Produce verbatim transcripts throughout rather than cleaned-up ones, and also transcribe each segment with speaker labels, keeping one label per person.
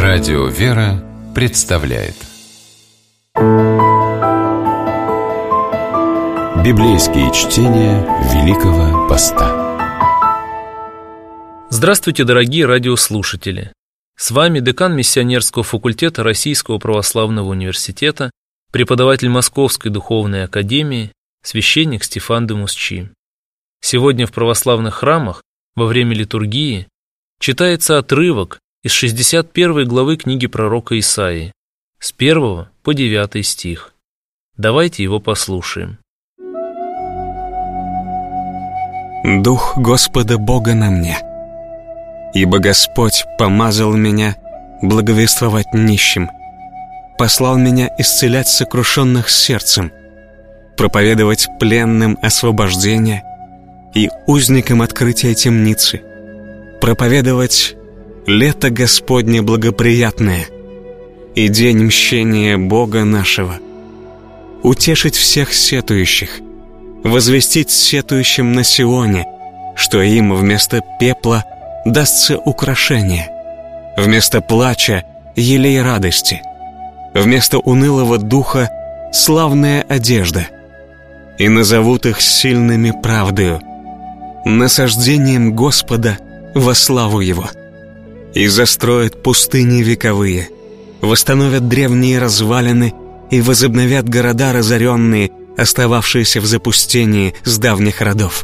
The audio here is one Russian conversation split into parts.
Speaker 1: Радио «Вера» представляет Библейские чтения Великого Поста.
Speaker 2: Здравствуйте, дорогие радиослушатели! С вами декан миссионерского факультета Российского православного университета, преподаватель Московской духовной академии, священник Стефан де Мусчи. Сегодня в православных храмах во время литургии читается отрывок из шестьдесят первой главы книги пророка Исаии, с первого по девятый стих. Давайте его послушаем.
Speaker 3: «Дух Господа Бога на мне, ибо Господь помазал меня благовествовать нищим, послал меня исцелять сокрушенных сердцем, проповедовать пленным освобождение и узникам открытия темницы, проповедовать лето Господне благоприятное и день мщения Бога нашего, утешить всех сетующих, возвестить сетующим на Сионе, что им вместо пепла дастся украшение, вместо плача елей радости, вместо унылого духа славная одежда, и назовут их сильными правдою, насаждением Господа во славу Его. И застроят пустыни вековые, восстановят древние развалины и возобновят города разоренные, остававшиеся в запустении с давних родов.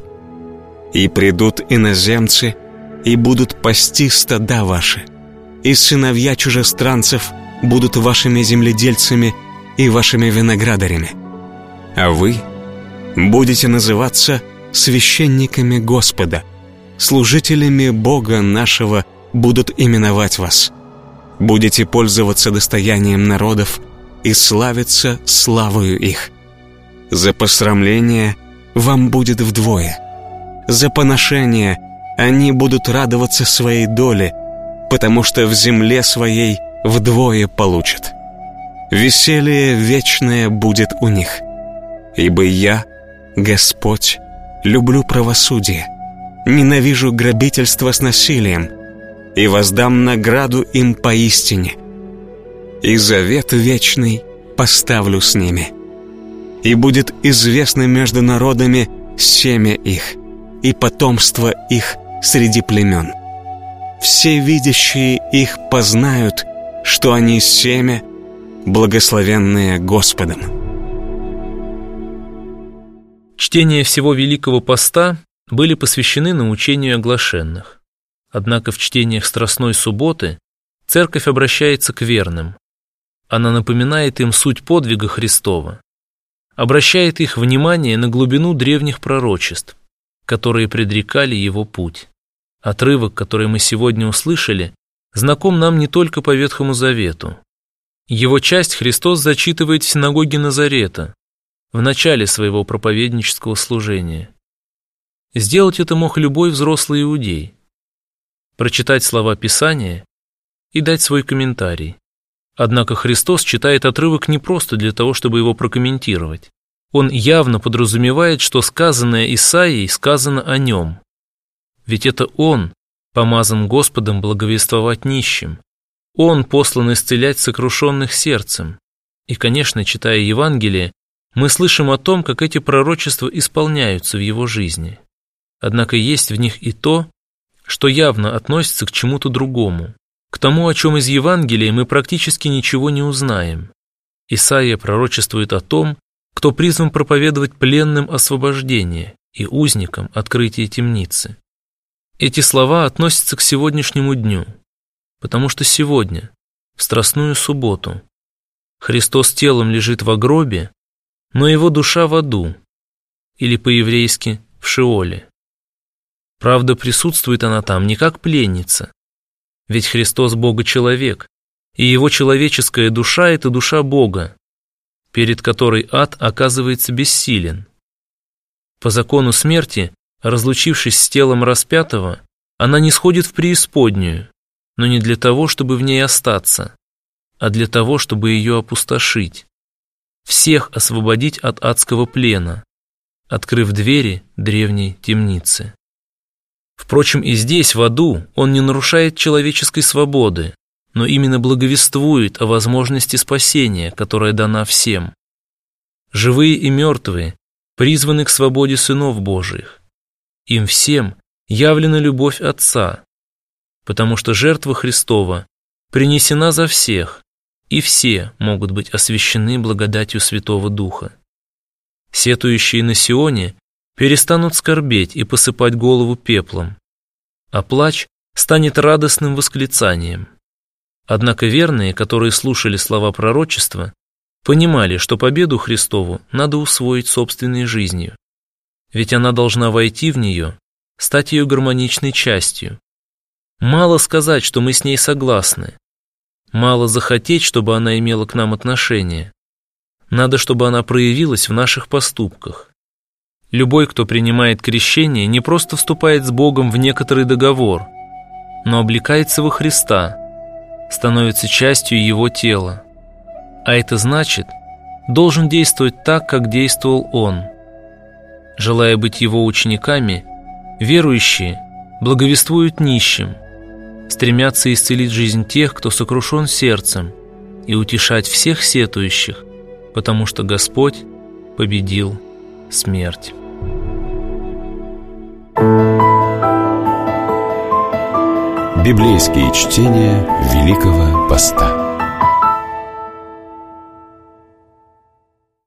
Speaker 3: И придут иноземцы, и будут пасти стада ваши, и сыновья чужестранцев будут вашими земледельцами и вашими виноградарями. А вы будете называться священниками Господа, служителями Бога нашего будут именовать вас. Будете пользоваться достоянием народов и славиться славою их. За посрамление вам будет вдвое. За поношение они будут радоваться своей доле, потому что в земле своей вдвое получат. Веселье вечное будет у них. Ибо я, Господь, люблю правосудие, ненавижу грабительство с насилием, и воздам награду им поистине. И завет вечный поставлю с ними. И будет известно между народами семя их, и потомство их среди племен. Все видящие их познают, что они семя, благословенное Господом».
Speaker 2: Чтения всего Великого Поста были посвящены научению оглашенных. Однако в чтениях Страстной Субботы Церковь обращается к верным. Она напоминает им суть подвига Христова, обращает их внимание на глубину древних пророчеств, которые предрекали Его путь. Отрывок, который мы сегодня услышали, знаком нам не только по Ветхому Завету. Его часть Христос зачитывает в синагоге Назарета, в начале своего проповеднического служения. Сделать это мог любой взрослый иудей. Прочитать слова Писания и дать свой комментарий. Однако Христос читает отрывок не просто для того, чтобы его прокомментировать. Он явно подразумевает, что сказанное Исаией сказано о нем. Ведь это Он помазан Господом благовествовать нищим. Он послан исцелять сокрушенных сердцем. И, конечно, читая Евангелие, мы слышим о том, как эти пророчества исполняются в Его жизни. Однако есть в них и то, что явно относится к чему-то другому, к тому, о чем из Евангелия мы практически ничего не узнаем. Исаия пророчествует о том, кто призван проповедовать пленным освобождение и узникам открытие темницы. Эти слова относятся к сегодняшнему дню, потому что сегодня, в Страстную Субботу, Христос телом лежит во гробе, но Его душа в аду, или по-еврейски в Шеоле. Правда, присутствует она там не как пленница, ведь Христос Бога-человек, и Его человеческая душа – это душа Бога, перед которой ад оказывается бессилен. По закону смерти, разлучившись с телом распятого, она не сходит в преисподнюю, но не для того, чтобы в ней остаться, а для того, чтобы ее опустошить, всех освободить от адского плена, открыв двери древней темницы. Впрочем, и здесь, в аду, он не нарушает человеческой свободы, но именно благовествует о возможности спасения, которая дана всем. Живые и мертвые призваны к свободе сынов Божиих. Им всем явлена любовь Отца, потому что жертва Христова принесена за всех, и все могут быть освящены благодатью Святого Духа. Сетующие на Сионе перестанут скорбеть и посыпать голову пеплом, а плач станет радостным восклицанием. Однако верные, которые слушали слова пророчества, понимали, что победу Христову надо усвоить собственной жизнью, ведь она должна войти в нее, стать ее гармоничной частью. Мало сказать, что мы с ней согласны, мало захотеть, чтобы она имела к нам отношение. Надо, чтобы она проявилась в наших поступках. Любой, кто принимает крещение, не просто вступает с Богом в некоторый договор, но облекается во Христа, становится частью Его тела. А это значит, должен действовать так, как действовал Он. Желая быть Его учениками, верующие благовествуют нищим, стремятся исцелить жизнь тех, кто сокрушен сердцем, и утешать всех сетующих, потому что Господь победил смерть.
Speaker 1: Библейские чтения Великого Поста.